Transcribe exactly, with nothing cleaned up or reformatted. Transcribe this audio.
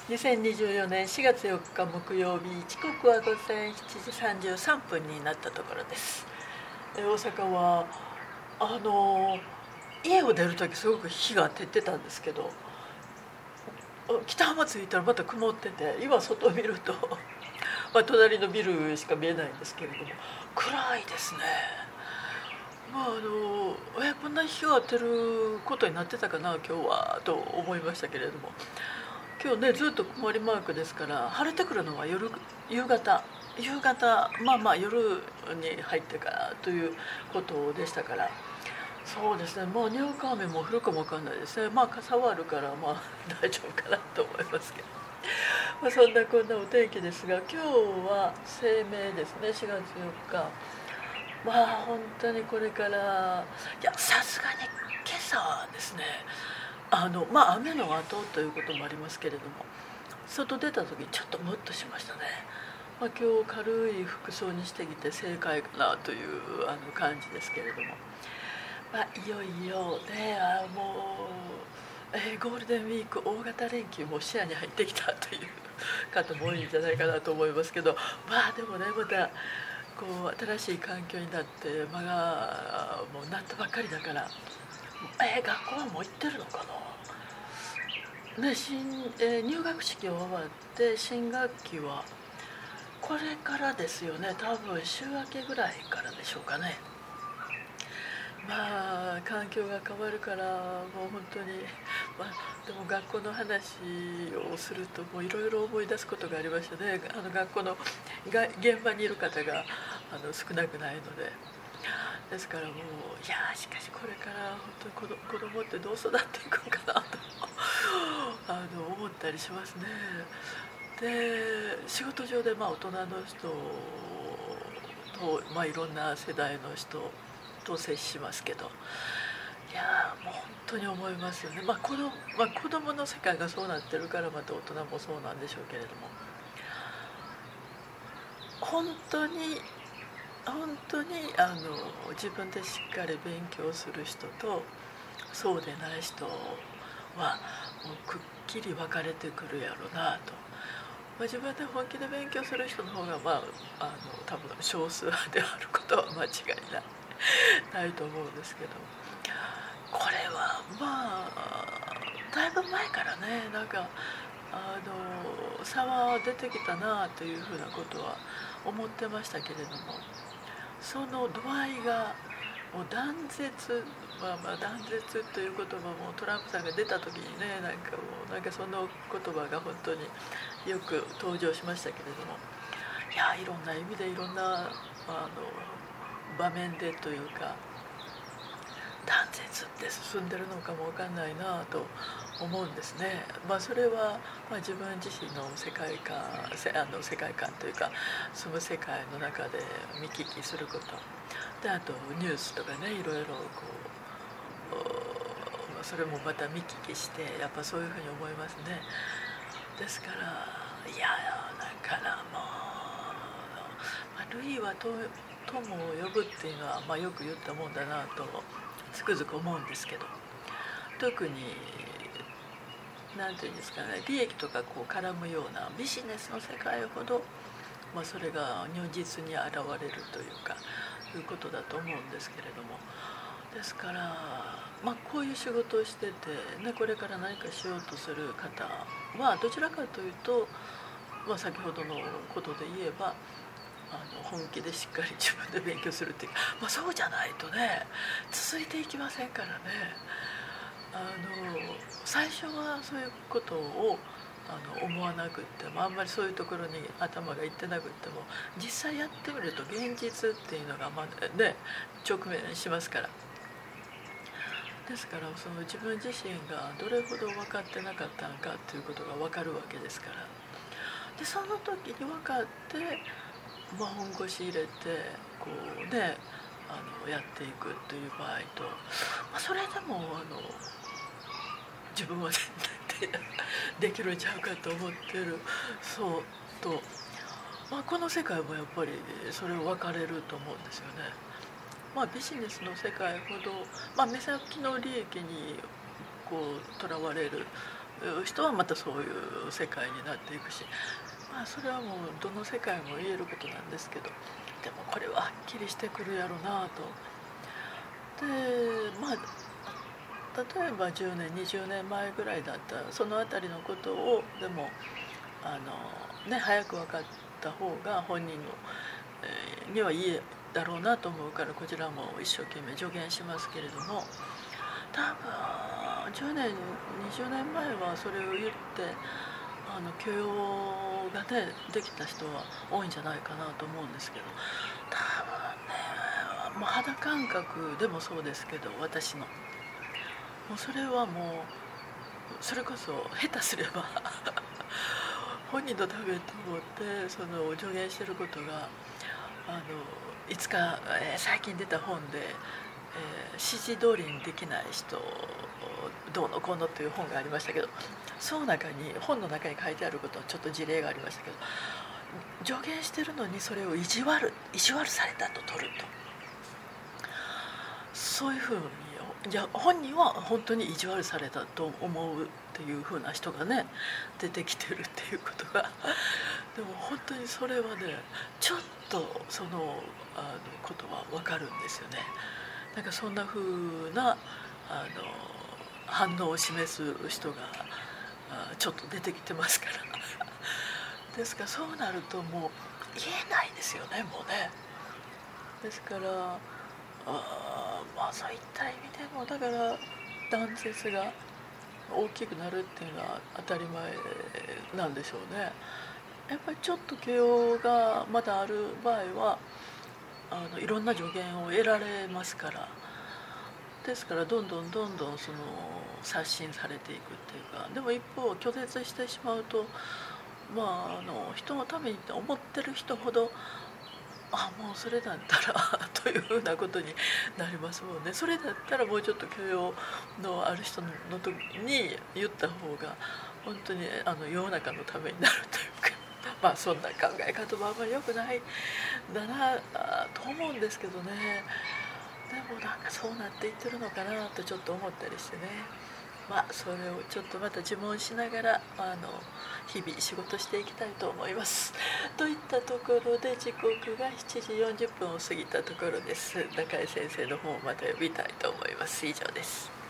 にせんにじゅうよねんしがつよっか木曜日、時刻は午前しちじさんじゅうさんぷんになったところです。大阪はあの家を出る時すごく日が照ってたんですけど、北浜着いたらまた曇ってて、今外を見るとまあ隣のビルしか見えないんですけれども、暗いですね。まああのえこんな日が当てることになってたかな今日はと思いましたけれども、今日ねずっと曇りマークですから、晴れてくるのは夜夕方夕方まあまあ夜に入ってからということでしたから、そうですね、もうにわか雨も降るかもわかんないですね。まあ傘はあるからまあ大丈夫かなと思いますけど、まあ、そんなこんなお天気ですが、今日は清明ですね。しがつよっか、まあ本当にこれから、いやさすがに今朝はですね、あのまあ雨の後ということもありますけれども、外出た時ちょっとムッとしましたね。まあ、今日軽い服装にしてきて正解かなというあの感じですけれども、まあ、いよいよね、あもう、えーゴールデンウィーク大型連休も視野に入ってきたという方も多いんじゃないかなと思いますけど、まあでもね、またこう新しい環境になって間がもうなったばっかりだから、えー学校はもう行ってるのかな、ね、新えー入学式が終わって新学期はこれからですよね。多分週明けぐらいからでしょうかね。まあ環境が変わるからもう本当に、まあ、でも学校の話をするともういろいろ思い出すことがありましたね。あの学校のが現場にいる方があの少なくないので、ですからもういやしかしこれから本当に子供ってどう育っていくのかなとあの思ったりしますね。で仕事上でまあ大人の人と、まあ、いろんな世代の人と接しますけど、いやもう本当に思いますよね。まあ子供、まあ、子供の世界がそうなってるからまた大人もそうなんでしょうけれども、本当に本当にあの自分でしっかり勉強する人とそうでない人はもうくっきり分かれてくるやろなと。まあ、自分で本気で勉強する人の方が、まあ、あの多分少数派であることは間違いないないと思うんですけど、これはまあだいぶ前からね、なんかあの差は出てきたなというふうなことは思ってましたけれども、その度合いがもう断絶、まあ、まあ断絶という言葉もトランプさんが出た時にね、なんかもうなんかその言葉が本当によく登場しましたけれども、いやいろんな意味でいろんなあの場面でというか断絶って進んでるのかもわかんないなと思うんですね。まあ、それは、まあ、自分自身の世界観せあの世界観というか住む世界の中で見聞きすることで、あとニュースとかね、いろいろこうおまあそれもまた見聞きしてやっぱそういうふうに思いますね。ですからいやだからもう、まあ、類は友を呼ぶっていうのは、まあ、よく言ったもんだなとつくづく思うんですけど、特に何て言うんですかね、利益とかこう絡むようなビジネスの世界ほど、まあ、それが如実に現れるというかいうことだと思うんですけれども、ですから、まあ、こういう仕事をしてて、ね、これから何かしようとする方はどちらかというと、まあ、先ほどのことで言えばあの本気でしっかり自分で勉強するっていう、まあ、そうじゃないとね続いていきませんからね。あの最初はそういうことをあの思わなくっても、あんまりそういうところに頭がいってなくっても、実際やってみると現実っていうのが、まあね、直面しますから。ですからその自分自身がどれほど分かってなかったのかっていうことが分かるわけですから、でその時に分かって、まあ、本腰入れてこうねあのやっていくという場合と、まあ、それでもあの自分は絶対できるんちゃうかと思ってるそうと、まあ、この世界もやっぱりそれを分かれると思うんですよね。まあ、ビジネスの世界ほど、まあ、目先の利益にこうとらわれる人はまたそういう世界になっていくし、まあそれはもうどの世界も言えることなんですけど、でもこれははっきりしてくるやろなと。でまあ例えばじゅうねんにじゅうねんまえぐらいだったらその辺りのことをでもあの、ね、早く分かった方が本人の、えー、にはいいだろうなと思うから、こちらも一生懸命助言しますけれども、多分じゅうねんにじゅうねんまえはそれを言ってあの許容がねできた人は多いんじゃないかなと思うんですけど、多分ねもう肌感覚でもそうですけど、私のもうそれはもうそれこそ下手すれば本人のためと思ってその助言してることがあのいつか、えー、最近出た本で、えー、指示通りにできない人どうのこうのという本がありましたけど、その中に本の中に書いてあることはちょっと事例がありましたけど、助言してるのにそれを意地悪意地悪されたと取ると、そういうふうにじゃあ本人は本当に意地悪されたと思うっていうふうな人がね出てきてるっていうことがでも本当にそれはねちょっとそのあのことは分かるんですよね。なんかそんなふうなあの反応を示す人がちょっと出てきてますからですからそうなるともう言えないですよね、もうね。ですからあまあそういった意味でもだから断絶が大きくなるっていうのは当たり前なんでしょうね。やっぱりちょっと許容がまだある場合はあのいろんな助言を得られますから、ですからどんどんどんどんその刷新されていくっていうか、でも一方拒絶してしまうとまああの人のためにって思ってる人ほどあもうそれだったらというふうなことになりますもんね。それだったらもうちょっと許容のある人の時に言った方が本当にあの世の中のためになるというかまあそんな考え方もあんまり良くないんだなと思うんですけどね。でもなんかそうなっていってるのかなとちょっと思ったりしてね、まあそれをちょっとまた自問しながらあの日々仕事していきたいと思いますといったところで時刻がしちじよんじゅっぷんを過ぎたところです。中井先生の方をまた呼びたいと思います。以上です。